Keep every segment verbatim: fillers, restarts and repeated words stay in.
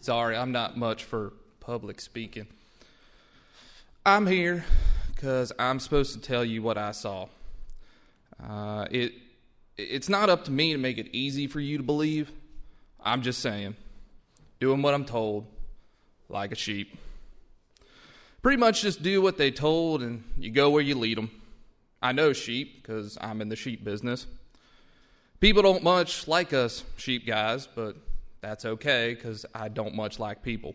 Sorry, I'm not much for public speaking. I'm here because I'm supposed to tell you what I saw. Uh, it It's not up to me to make it easy for you to believe. I'm just saying, doing what I'm told, like a sheep. Pretty much just do what they told and you go where you lead them. I know sheep because I'm in the sheep business. People don't much like us sheep guys, but that's okay because I don't much like people.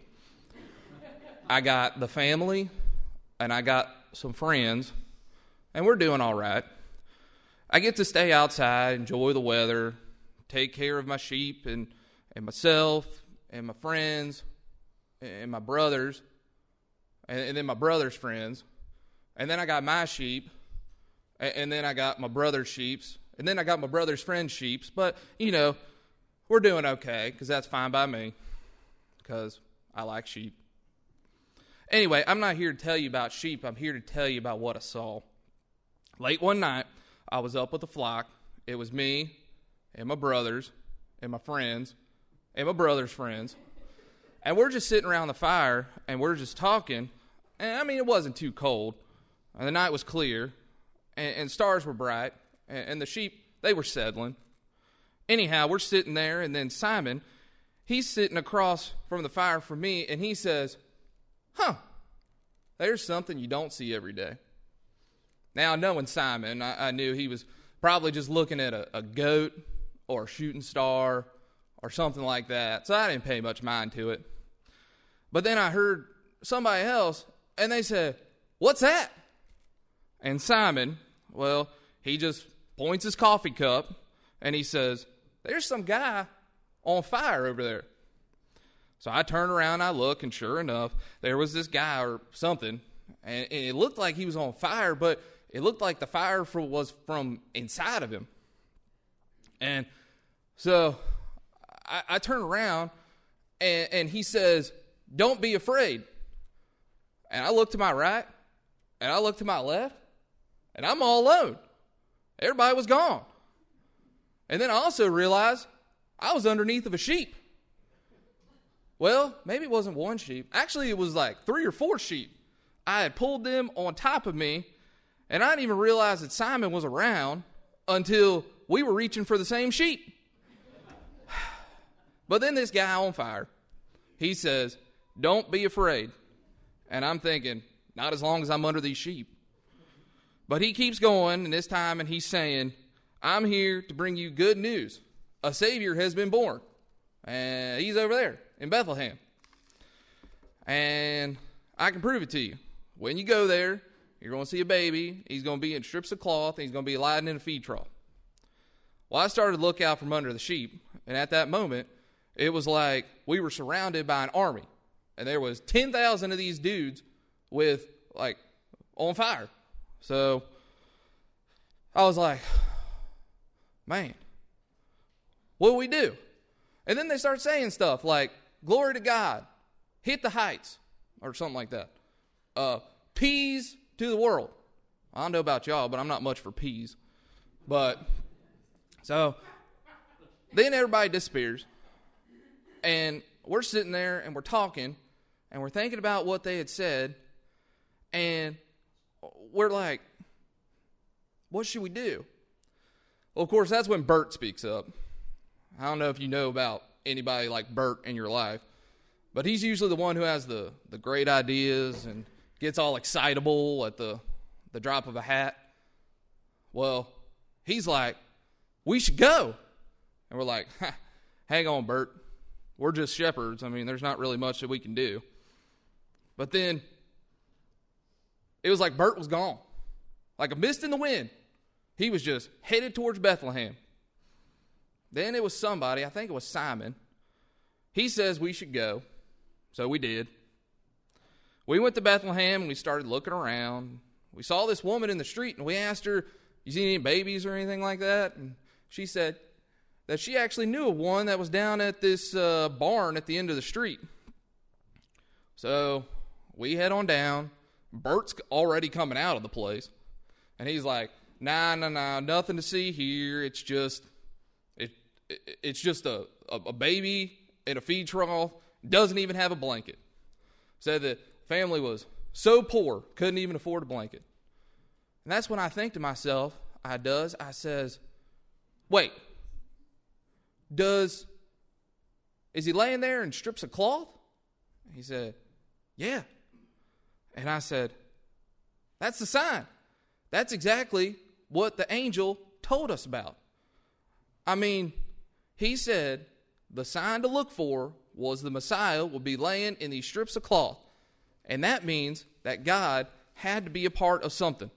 I got the family and I got some friends and we're doing all right. I get to stay outside, enjoy the weather, take care of my sheep and, and myself and my friends and my brothers and, and then my brother's friends. And then I got my sheep and, and then I got my brother's sheeps and then I got my brother's friend's sheeps. But, you know, we're doing okay because that's fine by me because I like sheep. Anyway, I'm not here to tell you about sheep. I'm here to tell you about what I saw. Late one night, I was up with the flock. It was me and my brothers and my friends and my brother's friends. And we're just sitting around the fire and we're just talking. And I mean, it wasn't too cold. And the night was clear and, and stars were bright. And, and the sheep, they were settling. Anyhow, we're sitting there, and then Simon, he's sitting across from the fire from me, and he says, huh, there's something you don't see every day. Now, knowing Simon, I, I knew he was probably just looking at a, a goat or a shooting star or something like that, so I didn't pay much mind to it. But then I heard somebody else, and they said, what's that? And Simon, well, he just points his coffee cup, and he says, there's some guy on fire over there. So I turn around, I look, and sure enough, there was this guy or something. And, and it looked like he was on fire, but it looked like the fire for, was from inside of him. And so I, I turn around, and, and he says, don't be afraid. And I look to my right, and I look to my left, and I'm all alone. Everybody was gone. And then I also realized I was underneath of a sheep. Well, maybe it wasn't one sheep. Actually, it was like three or four sheep. I had pulled them on top of me, and I didn't even realize that Simon was around until we were reaching for the same sheep. But then this guy on fire, he says, don't be afraid. And I'm thinking, not as long as I'm under these sheep. But he keeps going, and this time, and he's saying, I'm here to bring you good news. A Savior has been born. And he's over there in Bethlehem. And I can prove it to you. When you go there, you're going to see a baby. He's going to be in strips of cloth. And he's going to be lying in a feed trough. Well, I started to look out from under the sheep. And at that moment, it was like we were surrounded by an army. And there was ten thousand of these dudes with, like, on fire. So I was like, man, what do we do? And then they start saying stuff like, glory to God, hit the heights, or something like that. Uh, peas to the world. I don't know about y'all, but I'm not much for peas. But, so, then everybody disappears. And we're sitting there, and we're talking, and we're thinking about what they had said, and we're like, what should we do? Well, of course, that's when Bert speaks up. I don't know if you know about anybody like Bert in your life, but he's usually the one who has the, the great ideas and gets all excitable at the, the drop of a hat. Well, he's like, we should go. And we're like, hang on, Bert. We're just shepherds. I mean, there's not really much that we can do. But then it was like Bert was gone. Like a mist in the wind. He was just headed towards Bethlehem. Then it was somebody, I think it was Simon. He says we should go. So we did. We went to Bethlehem and we started looking around. We saw this woman in the street and we asked her, you see any babies or anything like that? And she said that she actually knew of one that was down at this uh, barn at the end of the street. So we head on down. Bert's already coming out of the place. And he's like, nah, nah, nah, nothing to see here. It's just, it, it it's just a, a, a baby in a feed trough. Doesn't even have a blanket. Said the family was so poor, couldn't even afford a blanket. And that's when I think to myself, I does, I says, wait, does, is he laying there in strips of cloth? He said, yeah. And I said, that's the sign. That's exactly what the angel told us about. I mean, he said the sign to look for was the Messiah would be laying in these strips of cloth. And that means that God had to be a part of something.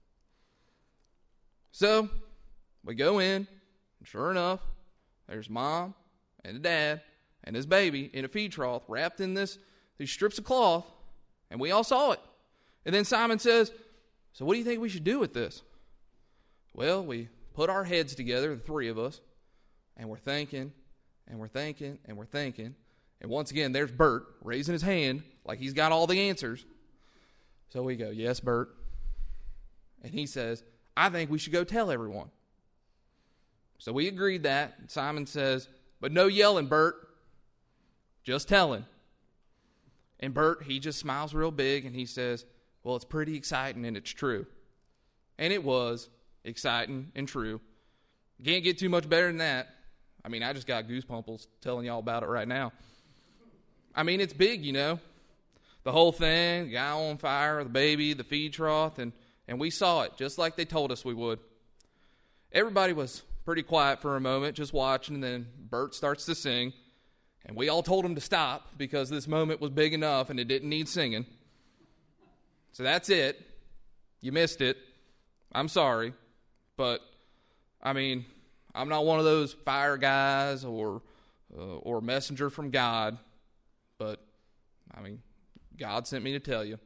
So, we go in, and sure enough, there's mom and the dad and his baby in a feed trough wrapped in this these strips of cloth, and we all saw it. And then Simon says, so what do you think we should do with this? Well, we put our heads together, the three of us, and we're thinking, and we're thinking, and we're thinking. And once again, there's Bert raising his hand like he's got all the answers. So we go, yes, Bert. And he says, I think we should go tell everyone. So we agreed that. Simon says, but no yelling, Bert. Just telling. And Bert, he just smiles real big and he says, well, it's pretty exciting and it's true. And it was exciting and true. Can't get too much better than that. I mean, I just got goosebumps telling y'all about it right now. I mean, it's big, you know. The whole thing, the guy on fire, the baby, the feed trough, and, and we saw it just like they told us we would. Everybody was pretty quiet for a moment, just watching, and then Bert starts to sing. And we all told him to stop because this moment was big enough and it didn't need singing. So that's it. You missed it. I'm sorry. But, I mean, I'm not one of those fire guys or uh, or messenger from God. But, I mean, God sent me to tell you.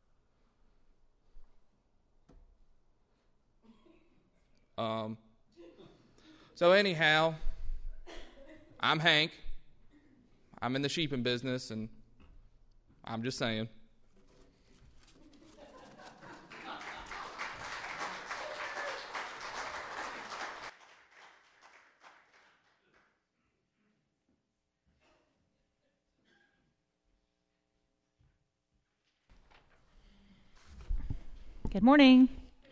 Um. So anyhow, I'm Hank. I'm in the sheeping business, and I'm just saying. Good morning.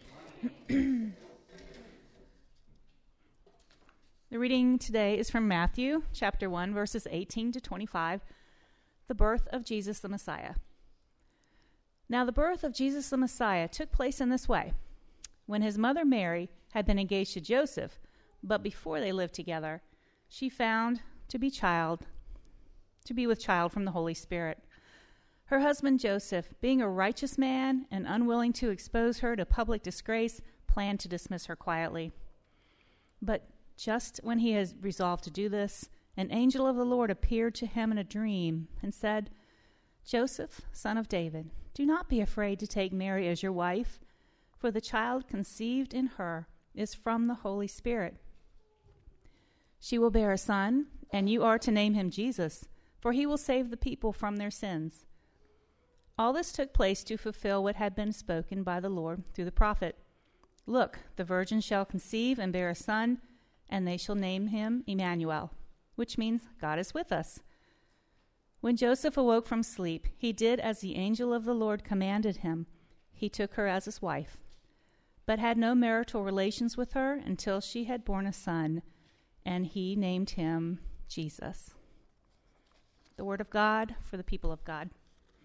The reading today is from Matthew chapter one, verses eighteen to twenty-five, the birth of Jesus the Messiah. Now the birth of Jesus the Messiah took place in this way. When his mother Mary had been engaged to Joseph, but before they lived together, she found to be child, to be with child from the Holy Spirit. Her husband Joseph, being a righteous man and unwilling to expose her to public disgrace, planned to dismiss her quietly. But just when he had resolved to do this, an angel of the Lord appeared to him in a dream and said, Joseph, son of David, do not be afraid to take Mary as your wife, for the child conceived in her is from the Holy Spirit. She will bear a son, and you are to name him Jesus, for he will save the people from their sins. All this took place to fulfill what had been spoken by the Lord through the prophet. Look, the virgin shall conceive and bear a son, and they shall name him Emmanuel, which means God is with us. When Joseph awoke from sleep, he did as the angel of the Lord commanded him. He took her as his wife, but had no marital relations with her until she had borne a son, and he named him Jesus. The word of God for the people of God.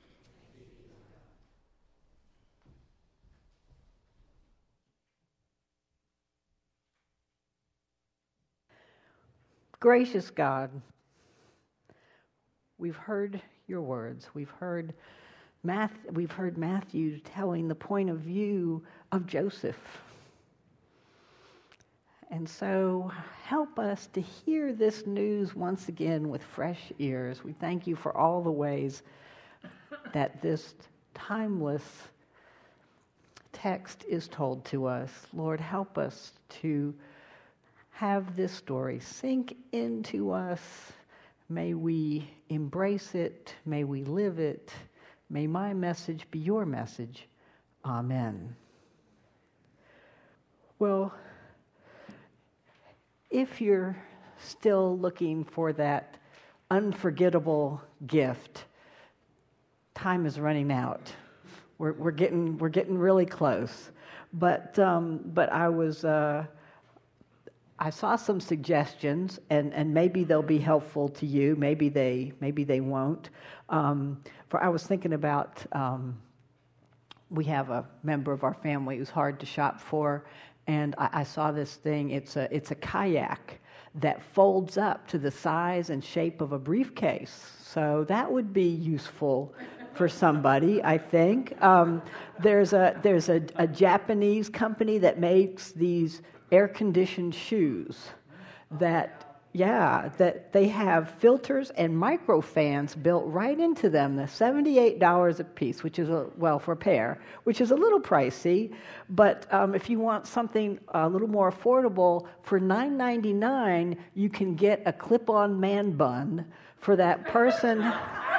Gracious God, we've heard your words. We've heard Math, we've heard Matthew telling the point of view of Joseph. And so help us to hear this news once again with fresh ears. We thank you for all the ways that this timeless text is told to us. Lord, help us to have this story sink into us. May we embrace it. May we live it. May my message be your message. Amen. Well, if you're still looking for that unforgettable gift. Time is running out. We're we're getting we're getting really close. But um, but I was uh, I saw some suggestions, and, and maybe they'll be helpful to you. Maybe they maybe they won't. Um, for I was thinking about um, we have a member of our family who's hard to shop for, and I, I saw this thing. It's a it's a kayak that folds up to the size and shape of a briefcase. So that would be useful for somebody, I think. Um, there's a there's a, a Japanese company that makes these air-conditioned shoes that, yeah, that they have filters and micro fans built right into them. They're seventy-eight dollars a piece, which is, a well, for a pair, which is a little pricey. But um, if you want something a little more affordable, for nine ninety-nine, you can get a clip-on man bun for that person...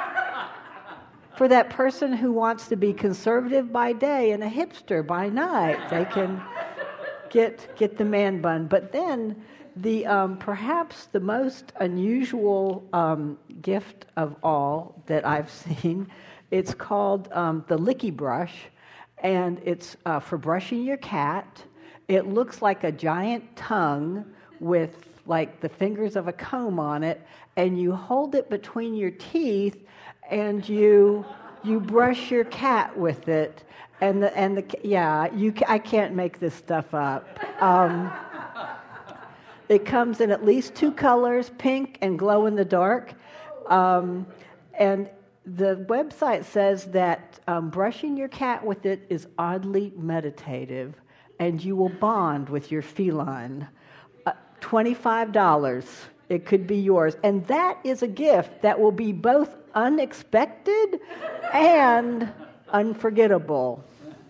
For that person who wants to be conservative by day and a hipster by night, they can get get the man bun. But then, the um, perhaps the most unusual um, gift of all that I've seen, it's called um, the Licky Brush, and it's uh, for brushing your cat. It looks like a giant tongue with like the fingers of a comb on it, and you hold it between your teeth. And you you brush your cat with it, and the and the yeah you I can't make this stuff up. Um, it comes in at least two colors, pink and glow in the dark, um, and the website says that um, brushing your cat with it is oddly meditative, and you will bond with your feline. Uh, twenty-five dollars. It could be yours. And that is a gift that will be both unexpected and unforgettable.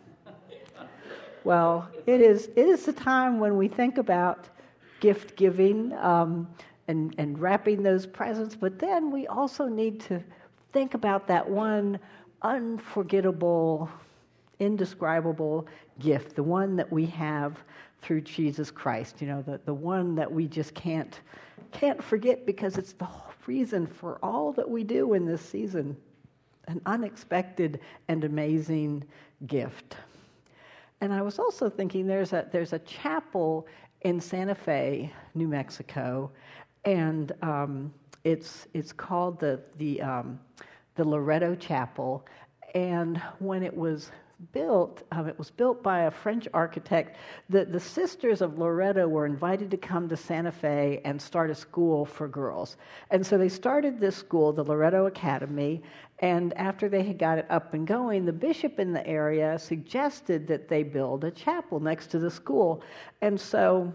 Well, it is it is the time when we think about gift giving um, and, and wrapping those presents, but then we also need to think about that one unforgettable, indescribable gift, the one that we have through Jesus Christ, you know, the, the one that we just can't can't forget because it's the whole reason for all that we do in this season. An unexpected and amazing gift. And I was also thinking there's a there's a chapel in Santa Fe, New Mexico, and um, it's it's called the the um, the Loretto Chapel. And when it was built, um, it was built by a French architect. The, the sisters of Loretto were invited to come to Santa Fe and start a school for girls. And so they started this school, the Loretto Academy, and after they had got it up and going, the bishop in the area suggested that they build a chapel next to the school. And so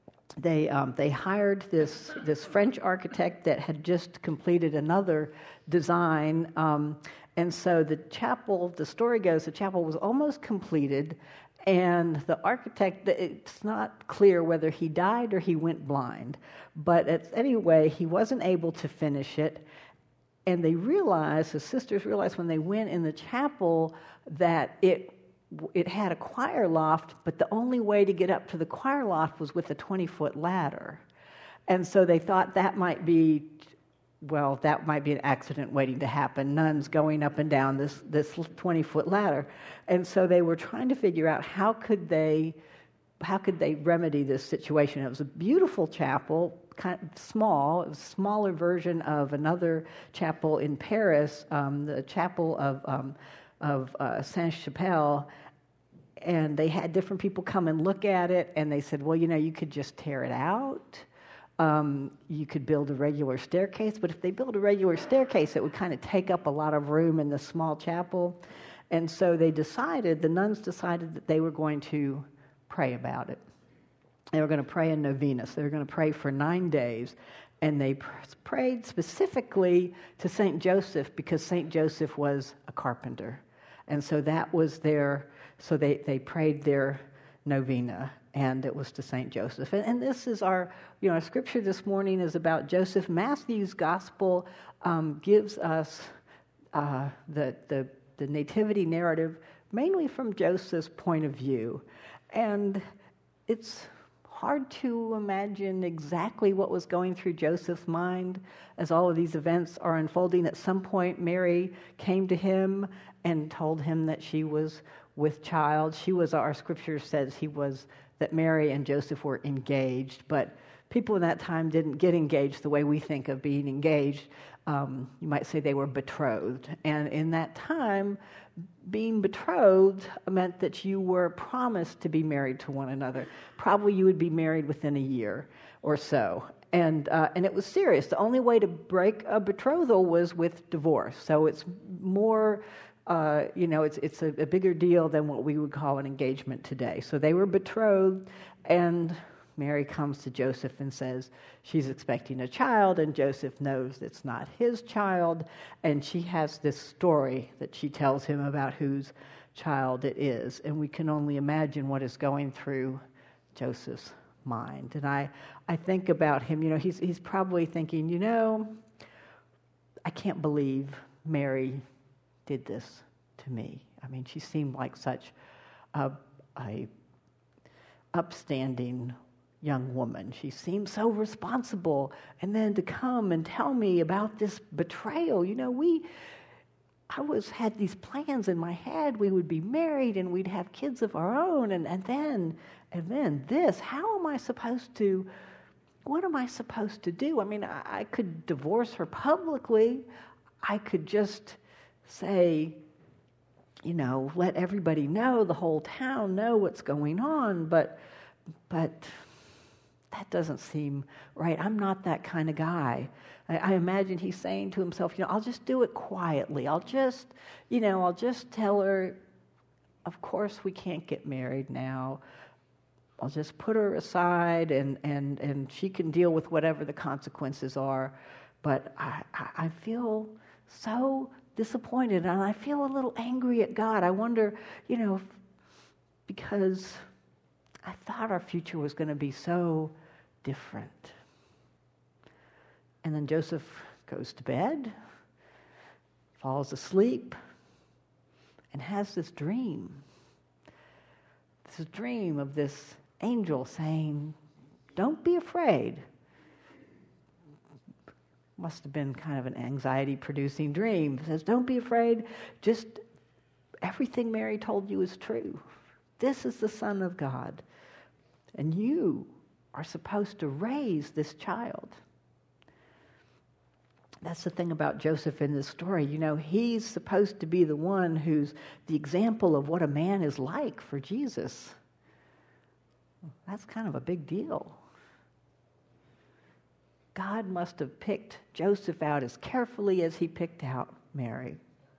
they um, they hired this, this French architect that had just completed another design. Um, And so the chapel, the story goes, the chapel was almost completed, and the architect, it's not clear whether he died or he went blind. But it's, anyway, he wasn't able to finish it, and they realized, the sisters realized when they went in the chapel that it it had a choir loft, but the only way to get up to the choir loft was with a twenty-foot ladder. And so they thought that might be... well, that might be an accident waiting to happen, nuns going up and down this this twenty-foot ladder. And so they were trying to figure out how could they how could they remedy this situation. It was a beautiful chapel, kind of small. It was a smaller version of another chapel in Paris, um, the chapel of um, of uh, Saint-Chapelle. And they had different people come and look at it, and they said, well, you know, you could just tear it out. Um, you could build a regular staircase, but if they build a regular staircase, it would kind of take up a lot of room in the small chapel. And so they decided, the nuns decided that they were going to pray about it. They were going to pray a novena. So they were going to pray for nine days. And they pr- prayed specifically to Saint Joseph because Saint Joseph was a carpenter. And so that was their, so they, they prayed their novena. And it was to Saint Joseph. And, and this is our, you know, our scripture this morning is about Joseph. Matthew's gospel um, gives us uh, the, the the nativity narrative mainly from Joseph's point of view. And it's hard to imagine exactly what was going through Joseph's mind as all of these events are unfolding. At some point, Mary came to him and told him that she was with child. She was, our scripture says he was, that Mary and Joseph were engaged, but people in that time didn't get engaged the way we think of being engaged. Um, you might say they were betrothed. And in that time, being betrothed meant that you were promised to be married to one another. Probably you would be married within a year or so. And uh, and it was serious. The only way to break a betrothal was with divorce. So it's more, uh, you know, it's it's a, a bigger deal than what we would call an engagement today. So they were betrothed, and Mary comes to Joseph and says she's expecting a child, and Joseph knows it's not his child, and she has this story that she tells him about whose child it is, and we can only imagine what is going through Joseph's mind. And I, I think about him, you know, he's he's probably thinking, you know, I can't believe Mary did this to me. I mean, she seemed like such a, a upstanding young woman. She seemed so responsible. And then to come and tell me about this betrayal, you know, we, I was had these plans in my head. We would be married and we'd have kids of our own. And, and then, and then this, how am I supposed to, what am I supposed to do? I mean, I, I could divorce her publicly. I could just say, you know, let everybody know, the whole town know what's going on. But, but, that doesn't seem right. I'm not that kind of guy. I, I imagine he's saying to himself, you know, I'll just do it quietly. I'll just, you know, I'll just tell her, of course we can't get married now. I'll just put her aside and, and, and she can deal with whatever the consequences are. But I, I, I feel so disappointed and I feel a little angry at God. I wonder, you know, because I thought our future was going to be so different. And then Joseph goes to bed, falls asleep, and has this dream. This dream of this angel saying, don't be afraid. Must have been kind of an anxiety-producing dream. It says, don't be afraid. Just everything Mary told you is true. This is the Son of God. And you are supposed to raise this child. That's the thing about Joseph in this story. You know, he's supposed to be the one who's the example of what a man is like for Jesus. That's kind of a big deal. God must have picked Joseph out as carefully as he picked out Mary.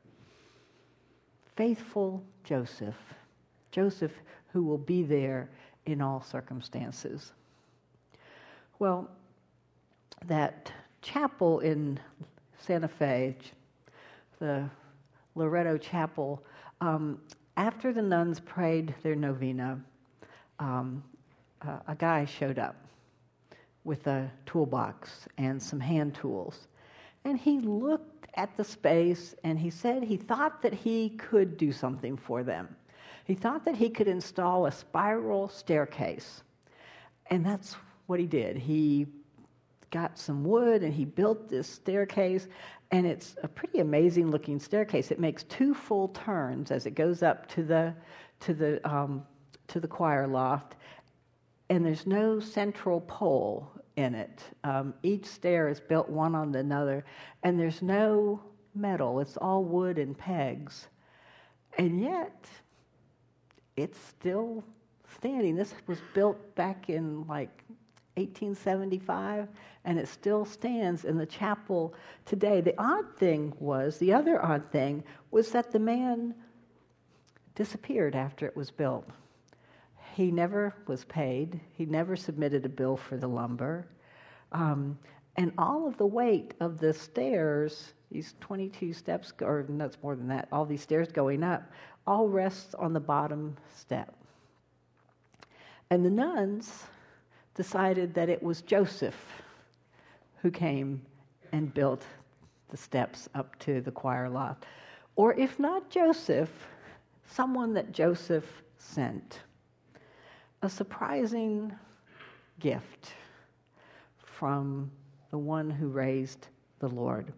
Faithful Joseph. Joseph who will be there in all circumstances. Well, that chapel in Santa Fe, the Loretto Chapel, um, after the nuns prayed their novena, um, uh, a guy showed up with a toolbox and some hand tools. And he looked at the space and he said he thought that he could do something for them. He thought that he could install a spiral staircase. And that's what he did. He got some wood and he built this staircase. And it's a pretty amazing looking staircase. It makes two full turns as it goes up to the to the um, to the choir loft. And there's no central pole in it. Um, each stair is built one on another. And there's no metal. It's all wood and pegs. And yet, it's still standing. This was built back in like eighteen seventy-five, and it still stands in the chapel today. The odd thing was, the other odd thing was that the man disappeared after it was built. He never was paid. He never submitted a bill for the lumber. Um, and all of the weight of the stairs, these twenty-two steps, or no, it's more than that, all these stairs going up, all rests on the bottom step. And the nuns decided that it was Joseph who came and built the steps up to the choir loft. Or if not Joseph, someone that Joseph sent. A surprising gift from the one who raised the Lord.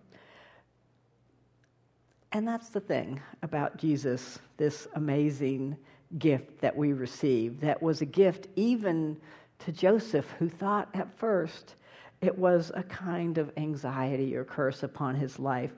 And that's the thing about Jesus, this amazing gift that we receive, that was a gift even to Joseph, who thought at first it was a kind of anxiety or curse upon his life.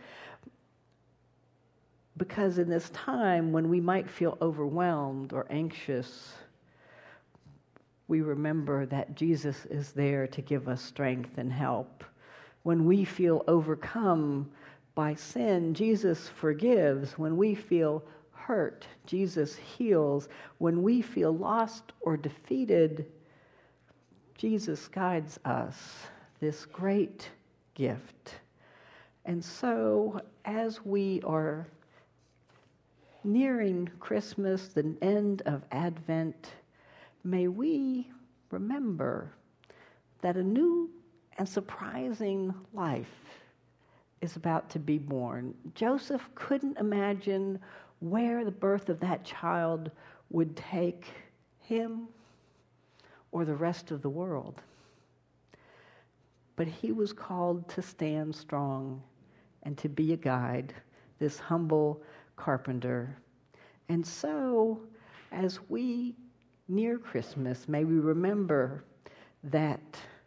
Because in this time when we might feel overwhelmed or anxious, we remember that Jesus is there to give us strength and help. When we feel overcome by sin, Jesus forgives. When we feel hurt, Jesus heals. When we feel lost or defeated, Jesus guides us, this great gift. And so, as we are nearing Christmas, the end of Advent, may we remember that a new and surprising life is about to be born. Joseph couldn't imagine where the birth of that child would take him or the rest of the world. But he was called to stand strong and to be a guide, this humble carpenter. And so, as we near Christmas, may we remember that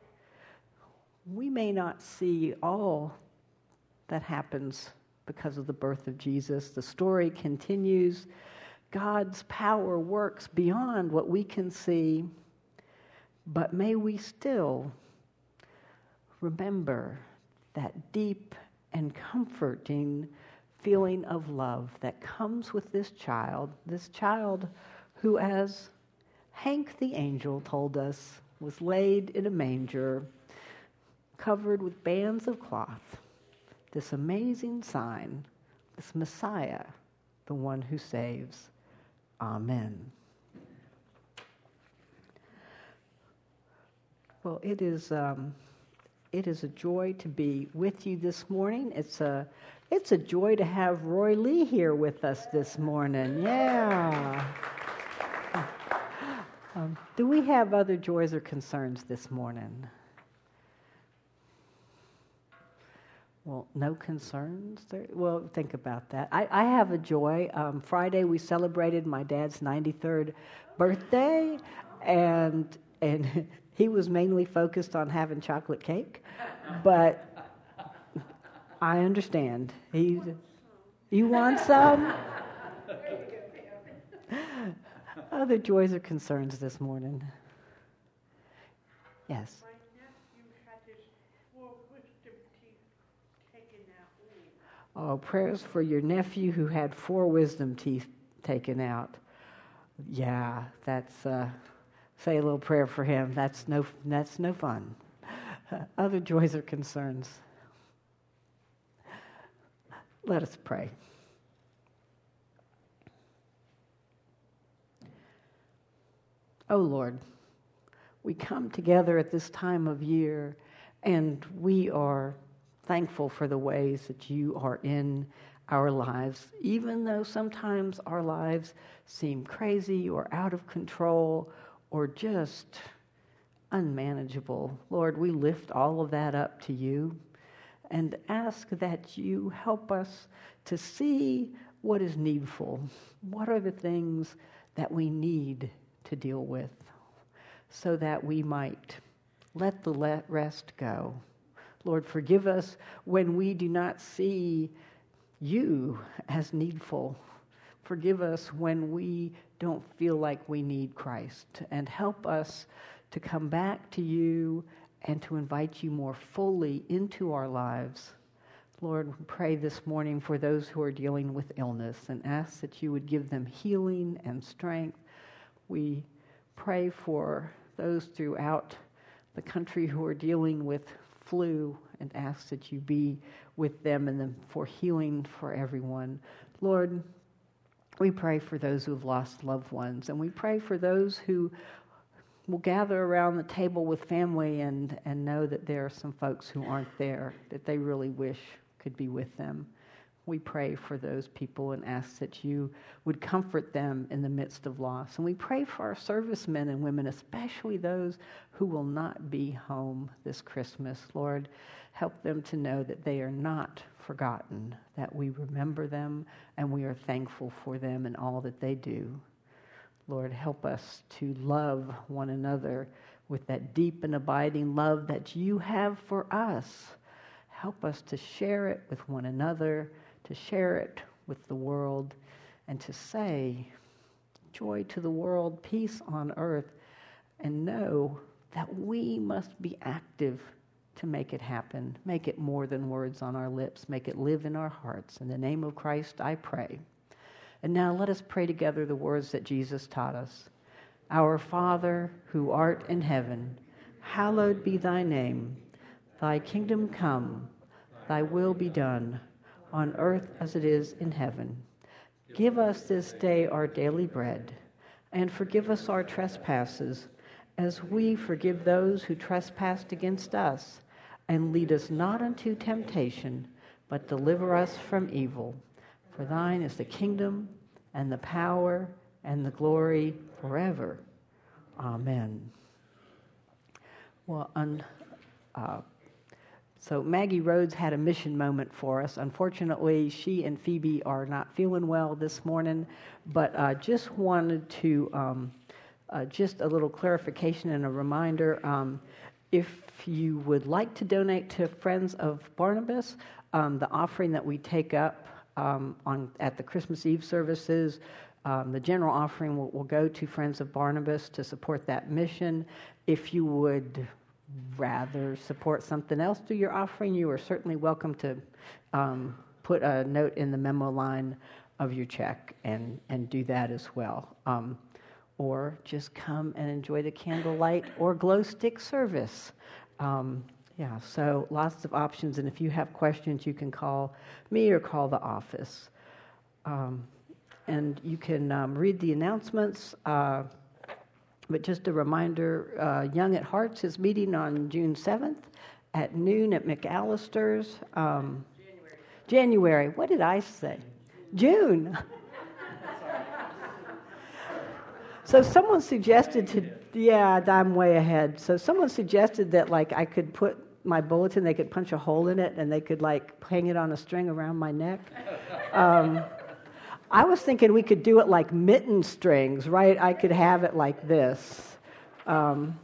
we may not see all that happens because of the birth of Jesus. The story continues. God's power works beyond what we can see, but may we still remember that deep and comforting feeling of love that comes with this child, this child who, as Hank the angel told us, was laid in a manger, covered with bands of cloth. This amazing sign, this Messiah, the one who saves. Amen. Well, it is um, it is a joy to be with you this morning. It's a it's a joy to have Roy Lee here with us this morning. Yeah. Um, do we have other joys or concerns this morning? Well, no concerns? There? Well, think about that. I, I have a joy. Um, Friday we celebrated my dad's ninety-third birthday, and and he was mainly focused on having chocolate cake, but I understand. He, you want some? Other joys or concerns this morning? Yes. My nephew had his four wisdom teeth taken out. Oh, prayers for your nephew who had four wisdom teeth taken out. Yeah, that's, uh, say a little prayer for him. That's no, that's no fun. Other joys or concerns? Let us pray. Oh Lord, we come together at this time of year, and we are thankful for the ways that you are in our lives, even though sometimes our lives seem crazy or out of control or just unmanageable. Lord, we lift all of that up to you and ask that you help us to see what is needful. What are the things that we need to deal with, so that we might let the rest go. Lord, forgive us when we do not see you as needful. Forgive us when we don't feel like we need Christ, and help us to come back to you and to invite you more fully into our lives. Lord, we pray this morning for those who are dealing with illness and ask that you would give them healing and strength. We pray for those throughout the country who are dealing with flu and ask that you be with them and then for healing for everyone. Lord, we pray for those who have lost loved ones, and we pray for those who will gather around the table with family and, and know that there are some folks who aren't there that they really wish could be with them. We pray for those people and ask that you would comfort them in the midst of loss. And we pray for our servicemen and women, especially those who will not be home this Christmas. Lord, help them to know that they are not forgotten, that we remember them and we are thankful for them and all that they do. Lord, help us to love one another with that deep and abiding love that you have for us. Help us to share it with one another, to share it with the world, and to say, joy to the world, peace on earth, and know that we must be active to make it happen. Make it more than words on our lips. Make it live in our hearts. In the name of Christ, I pray. And now let us pray together the words that Jesus taught us. Our Father, who art in heaven, hallowed be thy name. Thy kingdom come, thy will be done, on earth as it is in heaven. Give us this day our daily bread, and forgive us our trespasses, as we forgive those who trespass against us. And lead us not into temptation, but deliver us from evil. For thine is the kingdom, and the power, and the glory forever. Amen. Well, un, uh, so Maggie Rhodes had a mission moment for us. Unfortunately, she and Phoebe are not feeling well this morning, but I uh, just wanted to, um, uh, just a little clarification and a reminder. Um, if you would like to donate to Friends of Barnabas, um, the offering that we take up um, on at the Christmas Eve services, um, the general offering will, will go to Friends of Barnabas to support that mission. If you would rather support something else through your offering, you are certainly welcome to um, put a note in the memo line of your check and, and do that as well. Um, or just come and enjoy the candlelight or glow stick service. Um, yeah, so lots of options, and if you have questions, you can call me or call the office. Um, and you can um, read the announcements. Uh, But just a reminder, uh, Young at Hearts is meeting on June seventh at noon at McAllister's. Um, January. January. What did I say? June. So someone suggested to, yeah, I'm way ahead. So someone suggested that, like, I could put my bulletin, they could punch a hole in it, and they could, like, hang it on a string around my neck. Um, I was thinking we could do it like mitten strings, right? I could have it like this. Um,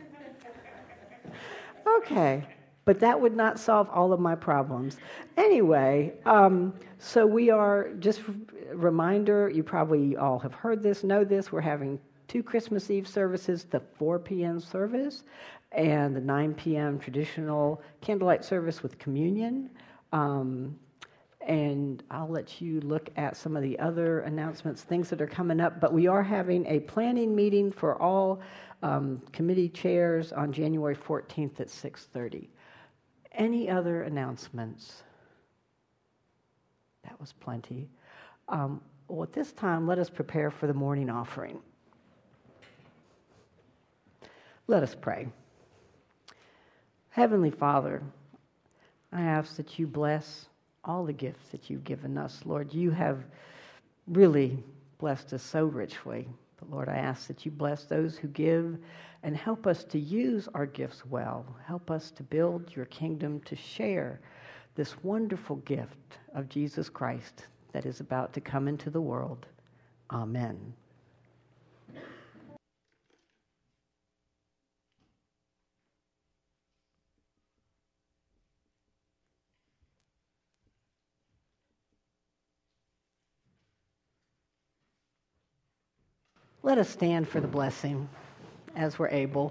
okay, but that would not solve all of my problems. Anyway, um, so we are, just a reminder, you probably all have heard this, know this, we're having two Christmas Eve services, the four p.m. service and the nine p.m. traditional candlelight service with communion. Um, And I'll let you look at some of the other announcements, things that are coming up. But we are having a planning meeting for all um, committee chairs on January fourteenth at six thirty. Any other announcements? That was plenty. Um, well, at this time, let us prepare for the morning offering. Let us pray. Heavenly Father, I ask that you bless all the gifts that you've given us. Lord, you have really blessed us so richly. But Lord, I ask that you bless those who give and help us to use our gifts well. Help us to build your kingdom, to share this wonderful gift of Jesus Christ that is about to come into the world. Amen. Let us stand for the blessing as we're able.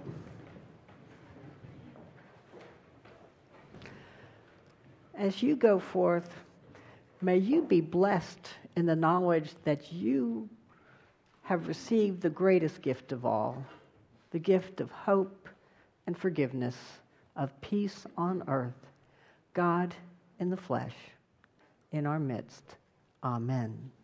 As you go forth, may you be blessed in the knowledge that you have received the greatest gift of all, the gift of hope and forgiveness, of peace on earth, God in the flesh, in our midst. Amen.